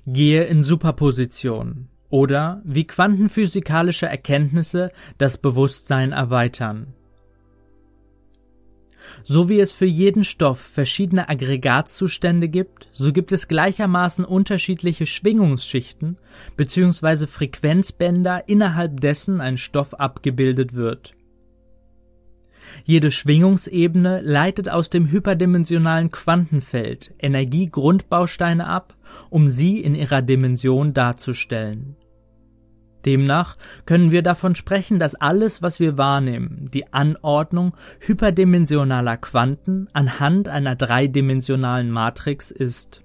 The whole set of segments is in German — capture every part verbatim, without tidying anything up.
Gehe in Superposition oder wie quantenphysikalische Erkenntnisse das Bewusstsein erweitern. So wie es für jeden Stoff verschiedene Aggregatzustände gibt, so gibt es gleichermaßen unterschiedliche Schwingungsschichten bzw. Frequenzbänder, innerhalb dessen ein Stoff abgebildet wird. Jede Schwingungsebene leitet aus dem hyperdimensionalen Quantenfeld Energiegrundbausteine ab, um sie in ihrer Dimension darzustellen. Demnach können wir davon sprechen, dass alles, was wir wahrnehmen, die Anordnung hyperdimensionaler Quanten anhand einer dreidimensionalen Matrix ist.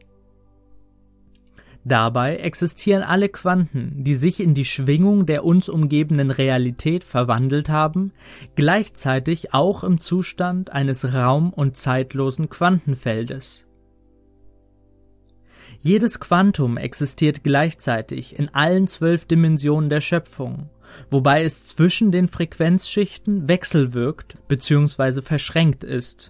Dabei existieren alle Quanten, die sich in die Schwingung der uns umgebenden Realität verwandelt haben, gleichzeitig auch im Zustand eines raum- und zeitlosen Quantenfeldes. Jedes Quantum existiert gleichzeitig in allen zwölf Dimensionen der Schöpfung, wobei es zwischen den Frequenzschichten wechselwirkt bzw. verschränkt ist.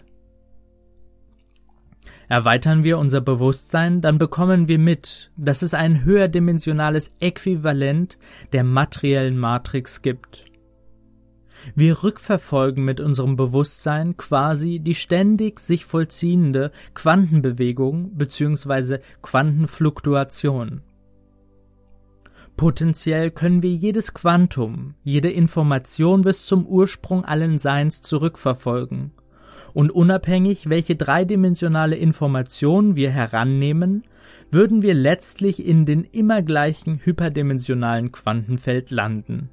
Erweitern wir unser Bewusstsein, dann bekommen wir mit, dass es ein höherdimensionales Äquivalent der materiellen Matrix gibt. Wir rückverfolgen mit unserem Bewusstsein quasi die ständig sich vollziehende Quantenbewegung bzw. Quantenfluktuation. Potenziell können wir jedes Quantum, jede Information bis zum Ursprung allen Seins zurückverfolgen. Und unabhängig, welche dreidimensionale Information wir herannehmen, würden wir letztlich in den immer gleichen hyperdimensionalen Quantenfeld landen.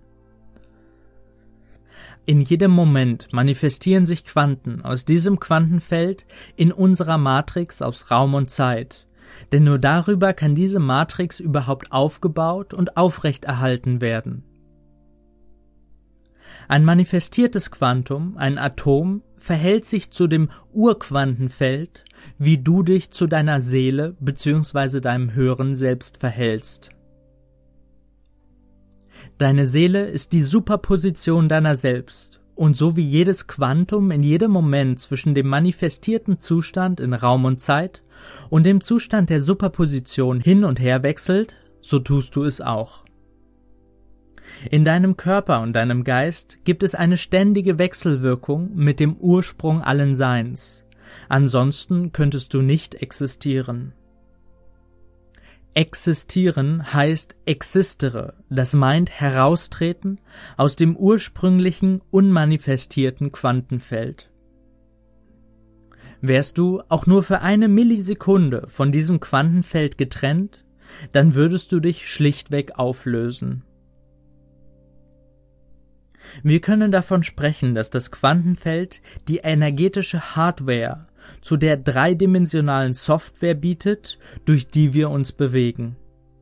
In jedem Moment manifestieren sich Quanten aus diesem Quantenfeld in unserer Matrix aus Raum und Zeit, denn nur darüber kann diese Matrix überhaupt aufgebaut und aufrechterhalten werden. Ein manifestiertes Quantum, ein Atom, verhält sich zu dem Urquantenfeld, wie du dich zu deiner Seele bzw. deinem höheren Selbst verhältst. Deine Seele ist die Superposition deiner selbst, und so wie jedes Quantum in jedem Moment zwischen dem manifestierten Zustand in Raum und Zeit und dem Zustand der Superposition hin und her wechselt, so tust du es auch. In deinem Körper und deinem Geist gibt es eine ständige Wechselwirkung mit dem Ursprung allen Seins, ansonsten könntest du nicht existieren. Existieren heißt existere, das meint heraustreten aus dem ursprünglichen, unmanifestierten Quantenfeld. Wärst du auch nur für eine Millisekunde von diesem Quantenfeld getrennt, dann würdest du dich schlichtweg auflösen. Wir können davon sprechen, dass das Quantenfeld die energetische Hardware zu der dreidimensionalen Software bietet, durch die wir uns bewegen.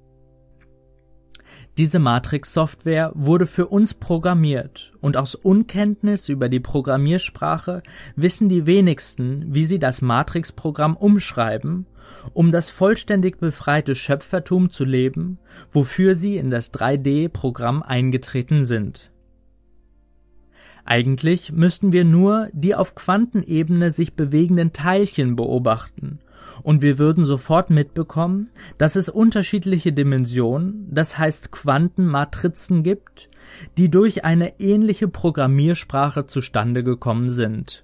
Diese Matrix-Software wurde für uns programmiert, und aus Unkenntnis über die Programmiersprache wissen die wenigsten, wie sie das Matrix-Programm umschreiben, um das vollständig befreite Schöpfertum zu leben, wofür sie in das drei D-Programm eingetreten sind. Eigentlich müssten wir nur die auf Quantenebene sich bewegenden Teilchen beobachten, und wir würden sofort mitbekommen, dass es unterschiedliche Dimensionen, das heißt Quantenmatrizen gibt, die durch eine ähnliche Programmiersprache zustande gekommen sind.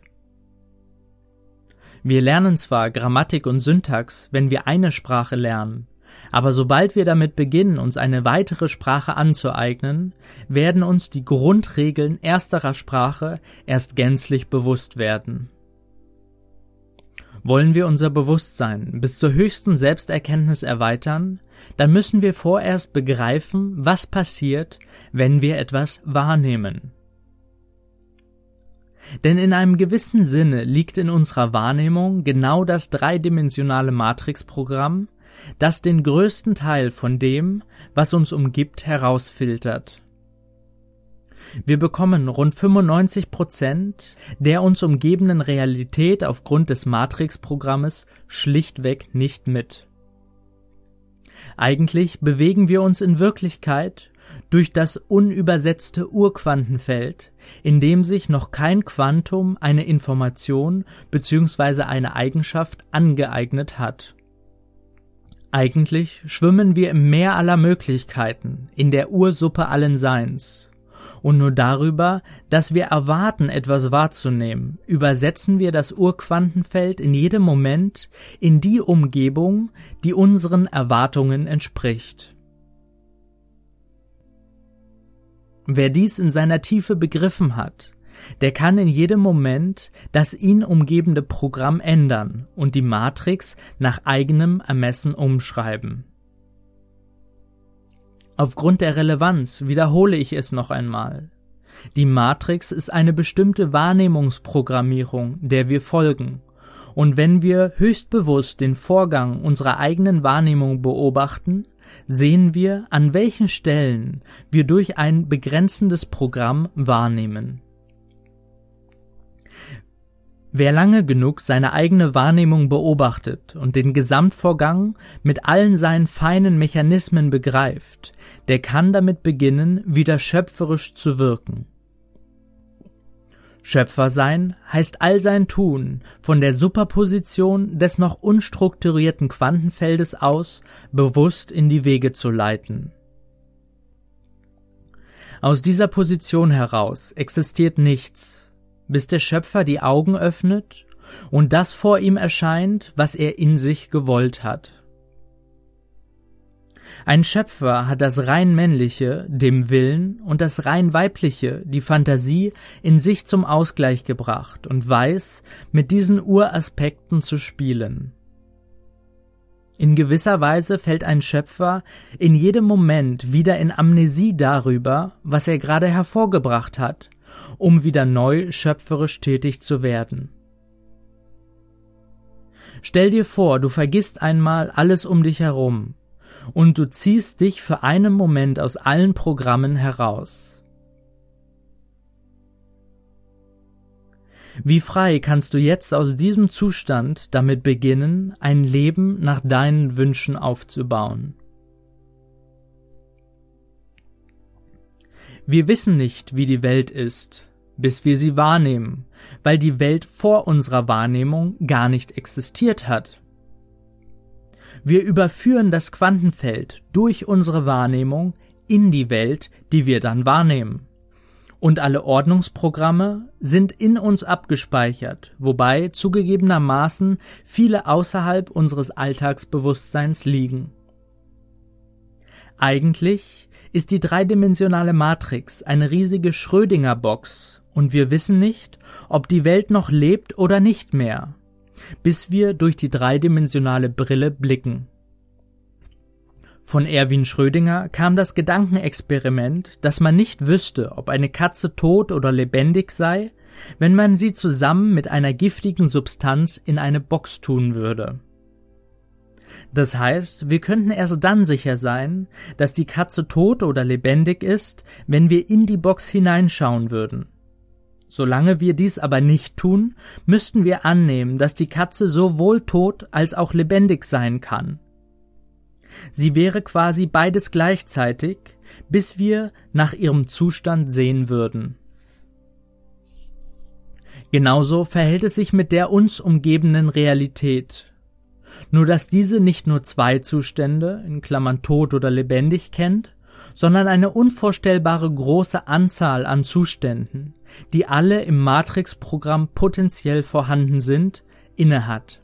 Wir lernen zwar Grammatik und Syntax, wenn wir eine Sprache lernen, aber sobald wir damit beginnen, uns eine weitere Sprache anzueignen, werden uns die Grundregeln ersterer Sprache erst gänzlich bewusst werden. Wollen wir unser Bewusstsein bis zur höchsten Selbsterkenntnis erweitern, dann müssen wir vorerst begreifen, was passiert, wenn wir etwas wahrnehmen. Denn in einem gewissen Sinne liegt in unserer Wahrnehmung genau das dreidimensionale Matrixprogramm, das den größten Teil von dem, was uns umgibt, herausfiltert. Wir bekommen rund fünfundneunzig Prozent der uns umgebenden Realität aufgrund des Matrix-Programmes schlichtweg nicht mit. Eigentlich bewegen wir uns in Wirklichkeit durch das unübersetzte Urquantenfeld, in dem sich noch kein Quantum eine Information bzw. eine Eigenschaft angeeignet hat. Eigentlich schwimmen wir im Meer aller Möglichkeiten, in der Ursuppe allen Seins. Und nur darüber, dass wir erwarten, etwas wahrzunehmen, übersetzen wir das Urquantenfeld in jedem Moment in die Umgebung, die unseren Erwartungen entspricht. Wer dies in seiner Tiefe begriffen hat, der kann in jedem Moment das ihn umgebende Programm ändern und die Matrix nach eigenem Ermessen umschreiben. Aufgrund der Relevanz wiederhole ich es noch einmal. Die Matrix ist eine bestimmte Wahrnehmungsprogrammierung, der wir folgen, und wenn wir höchst bewusst den Vorgang unserer eigenen Wahrnehmung beobachten, sehen wir, an welchen Stellen wir durch ein begrenzendes Programm wahrnehmen. Wer lange genug seine eigene Wahrnehmung beobachtet und den Gesamtvorgang mit allen seinen feinen Mechanismen begreift, der kann damit beginnen, wieder schöpferisch zu wirken. Schöpfer sein heißt all sein Tun von der Superposition des noch unstrukturierten Quantenfeldes aus bewusst in die Wege zu leiten. Aus dieser Position heraus existiert nichts, bis der Schöpfer die Augen öffnet und das vor ihm erscheint, was er in sich gewollt hat. Ein Schöpfer hat das rein Männliche, dem Willen, und das rein Weibliche, die Fantasie, in sich zum Ausgleich gebracht und weiß, mit diesen Uraspekten zu spielen. In gewisser Weise fällt ein Schöpfer in jedem Moment wieder in Amnesie darüber, was er gerade hervorgebracht hat, um wieder neu schöpferisch tätig zu werden. Stell dir vor, du vergisst einmal alles um dich herum und du ziehst dich für einen Moment aus allen Programmen heraus. Wie frei kannst du jetzt aus diesem Zustand damit beginnen, ein Leben nach deinen Wünschen aufzubauen? Wir wissen nicht, wie die Welt ist, bis wir sie wahrnehmen, weil die Welt vor unserer Wahrnehmung gar nicht existiert hat. Wir überführen das Quantenfeld durch unsere Wahrnehmung in die Welt, die wir dann wahrnehmen. Und alle Ordnungsprogramme sind in uns abgespeichert, wobei zugegebenermaßen viele außerhalb unseres Alltagsbewusstseins liegen. Eigentlich ist die dreidimensionale Matrix eine riesige Schrödinger-Box und wir wissen nicht, ob die Welt noch lebt oder nicht mehr, bis wir durch die dreidimensionale Brille blicken. Von Erwin Schrödinger kam das Gedankenexperiment, dass man nicht wüsste, ob eine Katze tot oder lebendig sei, wenn man sie zusammen mit einer giftigen Substanz in eine Box tun würde. Das heißt, wir könnten erst dann sicher sein, dass die Katze tot oder lebendig ist, wenn wir in die Box hineinschauen würden. Solange wir dies aber nicht tun, müssten wir annehmen, dass die Katze sowohl tot als auch lebendig sein kann. Sie wäre quasi beides gleichzeitig, bis wir nach ihrem Zustand sehen würden. Genauso verhält es sich mit der uns umgebenden Realität. Nur dass diese nicht nur zwei Zustände, in Klammern tot oder lebendig, kennt, sondern eine unvorstellbare große Anzahl an Zuständen, die alle im Matrix-Programm potenziell vorhanden sind, innehat.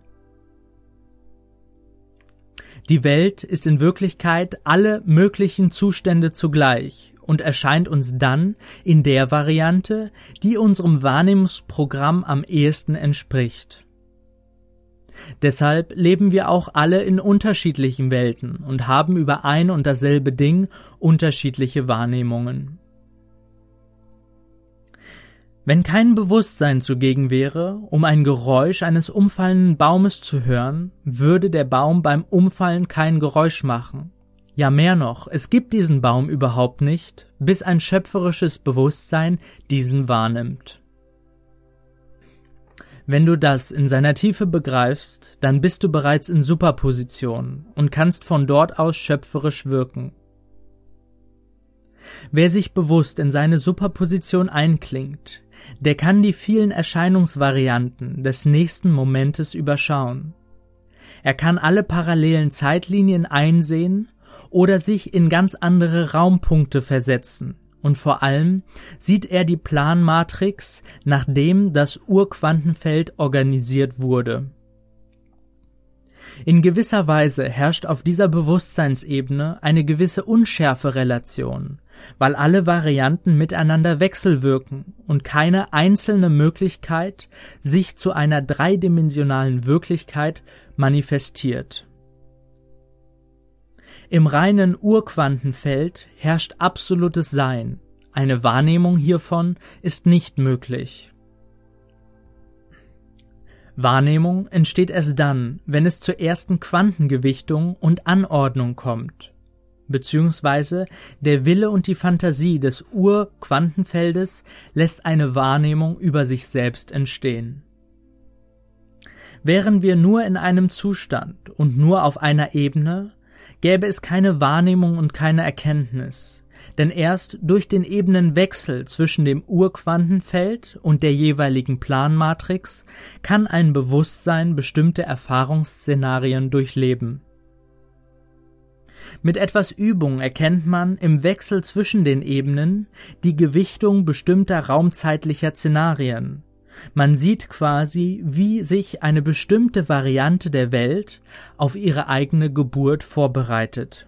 Die Welt ist in Wirklichkeit alle möglichen Zustände zugleich und erscheint uns dann in der Variante, die unserem Wahrnehmungsprogramm am ehesten entspricht. Deshalb leben wir auch alle in unterschiedlichen Welten und haben über ein und dasselbe Ding unterschiedliche Wahrnehmungen. Wenn kein Bewusstsein zugegen wäre, um ein Geräusch eines umfallenden Baumes zu hören, würde der Baum beim Umfallen kein Geräusch machen. Ja, mehr noch, es gibt diesen Baum überhaupt nicht, bis ein schöpferisches Bewusstsein diesen wahrnimmt. Wenn du das in seiner Tiefe begreifst, dann bist du bereits in Superposition und kannst von dort aus schöpferisch wirken. Wer sich bewusst in seine Superposition einklingt, der kann die vielen Erscheinungsvarianten des nächsten Momentes überschauen. Er kann alle parallelen Zeitlinien einsehen oder sich in ganz andere Raumpunkte versetzen. Und vor allem sieht er die Planmatrix, nachdem das Urquantenfeld organisiert wurde. In gewisser Weise herrscht auf dieser Bewusstseinsebene eine gewisse Unschärferelation, weil alle Varianten miteinander wechselwirken und keine einzelne Möglichkeit sich zu einer dreidimensionalen Wirklichkeit manifestiert. Im reinen Urquantenfeld herrscht absolutes Sein. Eine Wahrnehmung hiervon ist nicht möglich. Wahrnehmung entsteht erst dann, wenn es zur ersten Quantengewichtung und Anordnung kommt, beziehungsweise der Wille und die Fantasie des Urquantenfeldes lässt eine Wahrnehmung über sich selbst entstehen. Wären wir nur in einem Zustand und nur auf einer Ebene, gäbe es keine Wahrnehmung und keine Erkenntnis, denn erst durch den Ebenenwechsel zwischen dem Urquantenfeld und der jeweiligen Planmatrix kann ein Bewusstsein bestimmte Erfahrungsszenarien durchleben. Mit etwas Übung erkennt man im Wechsel zwischen den Ebenen die Gewichtung bestimmter raumzeitlicher Szenarien. Man sieht quasi, wie sich eine bestimmte Variante der Welt auf ihre eigene Geburt vorbereitet.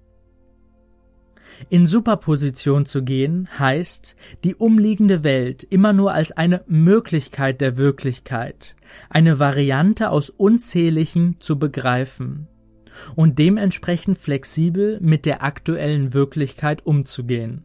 In Superposition zu gehen heißt, die umliegende Welt immer nur als eine Möglichkeit der Wirklichkeit, eine Variante aus unzähligen zu begreifen und dementsprechend flexibel mit der aktuellen Wirklichkeit umzugehen.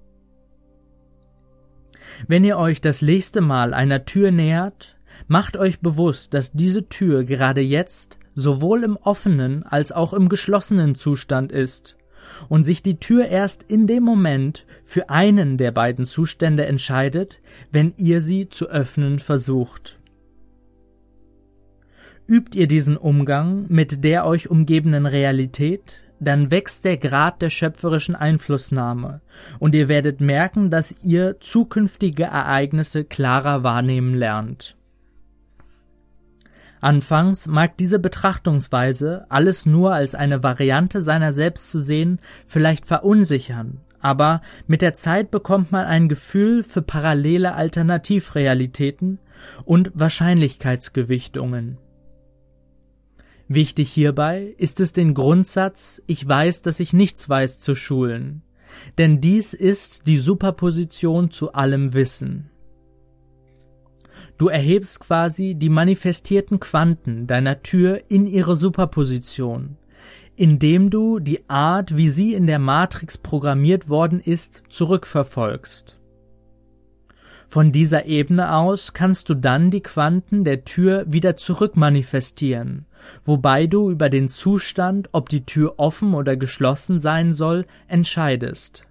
Wenn ihr euch das nächste Mal einer Tür nähert, macht euch bewusst, dass diese Tür gerade jetzt sowohl im offenen als auch im geschlossenen Zustand ist und sich die Tür erst in dem Moment für einen der beiden Zustände entscheidet, wenn ihr sie zu öffnen versucht. Übt ihr diesen Umgang mit der euch umgebenden Realität, dann wächst der Grad der schöpferischen Einflussnahme und ihr werdet merken, dass ihr zukünftige Ereignisse klarer wahrnehmen lernt. Anfangs mag diese Betrachtungsweise, alles nur als eine Variante seiner selbst zu sehen, vielleicht verunsichern, aber mit der Zeit bekommt man ein Gefühl für parallele Alternativrealitäten und Wahrscheinlichkeitsgewichtungen. Wichtig hierbei ist es, den Grundsatz „Ich weiß, dass ich nichts weiß“ zu schulen, denn dies ist die Superposition zu allem Wissen. Du erhebst quasi die manifestierten Quanten deiner Tür in ihre Superposition, indem du die Art, wie sie in der Matrix programmiert worden ist, zurückverfolgst. Von dieser Ebene aus kannst du dann die Quanten der Tür wieder zurückmanifestieren, wobei du über den Zustand, ob die Tür offen oder geschlossen sein soll, entscheidest.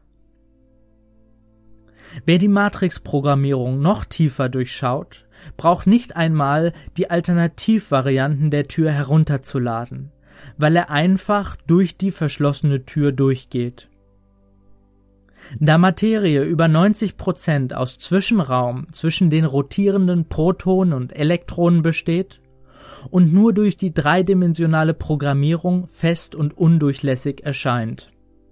Wer die Matrix-Programmierung noch tiefer durchschaut, braucht nicht einmal die Alternativvarianten der Tür herunterzuladen, weil er einfach durch die verschlossene Tür durchgeht. Da Materie über neunzig Prozent aus Zwischenraum zwischen den rotierenden Protonen und Elektronen besteht und nur durch die dreidimensionale Programmierung fest und undurchlässig erscheint.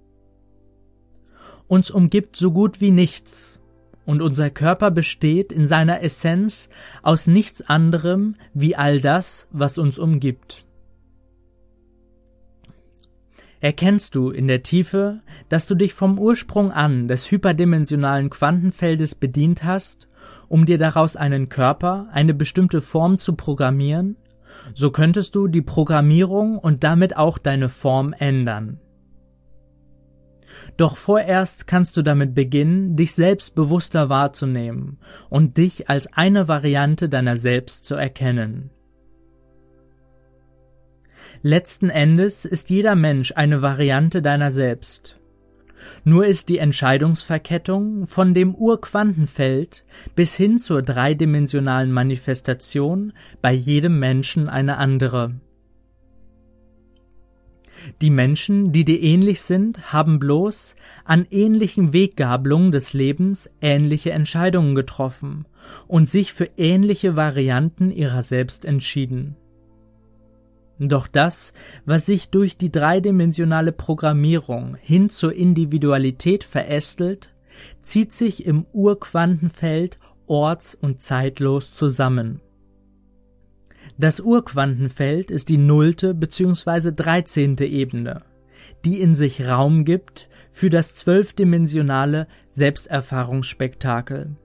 Uns umgibt so gut wie nichts, und unser Körper besteht in seiner Essenz aus nichts anderem wie all das, was uns umgibt. Erkennst du in der Tiefe, dass du dich vom Ursprung an des hyperdimensionalen Quantenfeldes bedient hast, um dir daraus einen Körper, eine bestimmte Form zu programmieren, so könntest du die Programmierung und damit auch deine Form ändern. Doch vorerst kannst du damit beginnen, dich selbst bewusster wahrzunehmen und dich als eine Variante deiner selbst zu erkennen. Letzten Endes ist jeder Mensch eine Variante deiner selbst. Nur ist die Entscheidungsverkettung von dem Urquantenfeld bis hin zur dreidimensionalen Manifestation bei jedem Menschen eine andere. Die Menschen, die dir ähnlich sind, haben bloß an ähnlichen Weggabelungen des Lebens ähnliche Entscheidungen getroffen und sich für ähnliche Varianten ihrer selbst entschieden. Doch das, was sich durch die dreidimensionale Programmierung hin zur Individualität verästelt, zieht sich im Urquantenfeld orts- und zeitlos zusammen. Das Urquantenfeld ist die nullte bzw. dreizehnte Ebene, die in sich Raum gibt für das zwölfdimensionale Selbsterfahrungsspektakel.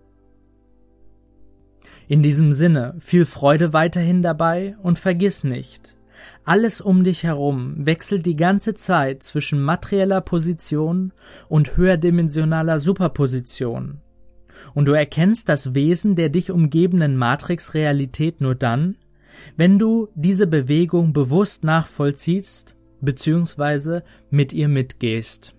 In diesem Sinne viel Freude weiterhin dabei und vergiss nicht, alles um dich herum wechselt die ganze Zeit zwischen materieller Position und höherdimensionaler Superposition. Und du erkennst das Wesen der dich umgebenden Matrix-Realität nur dann, wenn du diese Bewegung bewusst nachvollziehst bzw. mit ihr mitgehst.